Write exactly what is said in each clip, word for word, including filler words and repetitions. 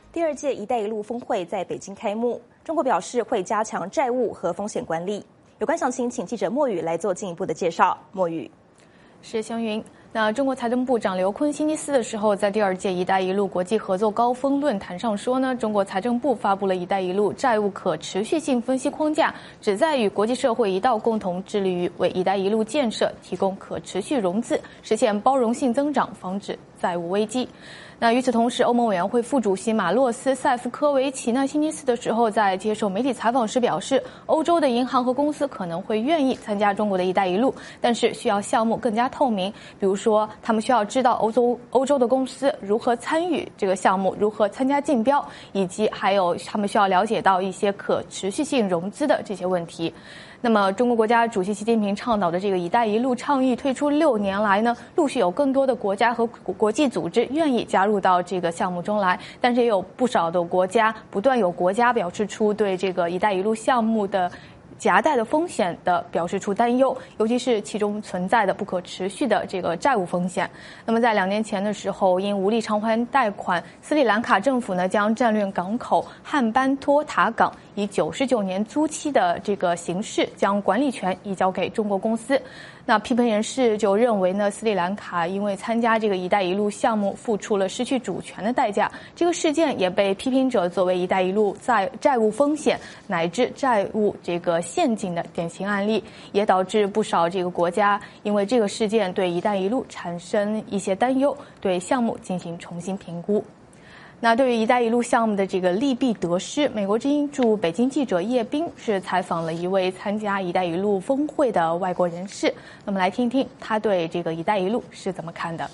第二届“一带一路”峰会在北京开幕，中国表示会加强债务和风险管理。有关详情，请记者莫宇来做进一步的介绍。莫宇， 是湘云。那中国财政部长刘昆星期四的时候，在第二届“一带一路”国际合作高峰论坛上说呢，中国财政部发布了“一带一路”债务可持续性分析框架，旨在与国际社会一道共同致力于为“一带一路”建设提供可持续融资，实现包容性增长，防止债务危机。那与此同时，欧盟委员会副主席马洛斯·塞夫科维奇呢，星期四的时候在接受媒体采访时表示，欧洲的银行和公司可能会愿意参加中国的一带一路，但是需要项目更加透明，比如说他们需要知道欧洲欧洲的公司如何参与这个项目，如何参加竞标，以及还有他们需要了解到一些可持续性融资的这些问题。那么中国国家主席习近平倡导的这个“一带一路”倡议推出六年来呢，陆续有更多的国家和国际组织愿意加入到这个项目中来，但是也有不少的国家不断有国家表示出对这个“一带一路”项目的夹带的风险的表示出担忧，尤其是其中存在的不可持续的这个债务风险。那么在两年前的时候，因无力偿还贷款，斯里兰卡政府呢将战略港口汉班托塔港以九十九年租期的这个形式将管理权移交给中国公司。那批评人士就认为呢，斯里兰卡因为参加这个“一带一路”项目付出了失去主权的代价。这个事件也被批评者作为“一带一路”债债务风险乃至债务这个陷阱的典型案例，也导致不少这个国家因为这个事件对“一带一路”产生一些担忧，对项目进行重新评估。那对于“一带一路”项目的这个利弊得失，美国之音驻北京记者叶斌是采访了一位参加“一带一路”峰会的外国人士，那么来听听他对这个“一带一路”是怎么看的。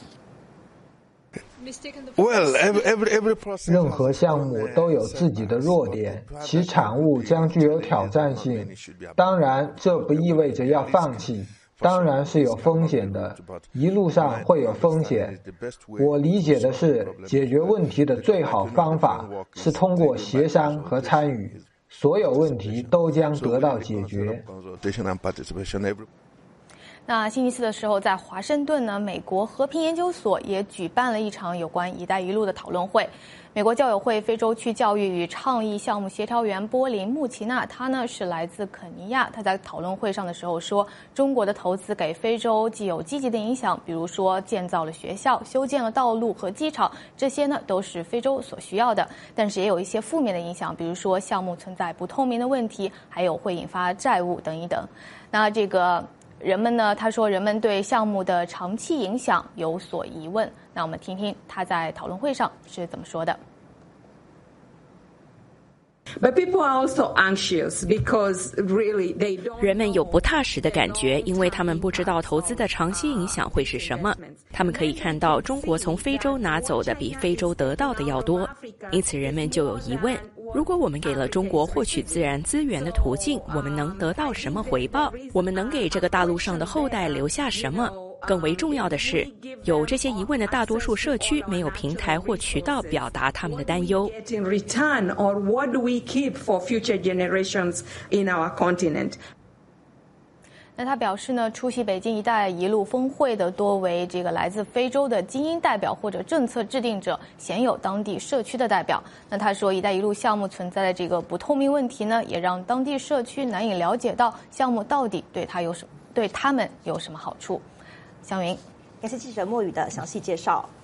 任何项目都有自己的弱点，其产物将具有挑战性。当然，这不意味着要放弃。当然是有风险的，一路上会有风险。我理解的是，解决问题的最好方法是通过协商和参与，所有问题都将得到解决。 那星期四的时候，在华盛顿呢，美国和平研究所也举办了一场有关“一带一路”的讨论会。美国教友会非洲区教育与倡议项目协调员波林·穆奇纳，他呢是来自肯尼亚。他在讨论会上的时候说，中国的投资给非洲既有积极的影响，比如说建造了学校、修建了道路和机场，这些呢都是非洲所需要的。但是也有一些负面的影响，比如说项目存在不透明的问题，还有会引发债务等一等。那这个人们呢，他说人们对项目的长期影响有所疑问。那我们听听他在讨论会上是怎么说的。 人们有不踏实的感觉，因为他们不知道投资的长期影响会是什么。他们可以看到中国从非洲拿走的比非洲得到的要多，因此人们就有疑问。如果我们给了中国获取自然资源的途径，我们能得到什么回报？我们能给这个大陆上的后代留下什么？更为重要的是，有这些疑问的大多数社区没有平台或渠道表达他们的担忧。 那他表示呢，出席北京“一带一路”峰会的多为这个来自非洲的精英代表或者政策制定者，鲜有当地社区的代表。那他说，“一带一路”项目存在的这个不透明问题呢，也让当地社区难以了解到项目到底对他有什么，对他们有什么好处。湘云， 感谢记者莫宇的详细介绍。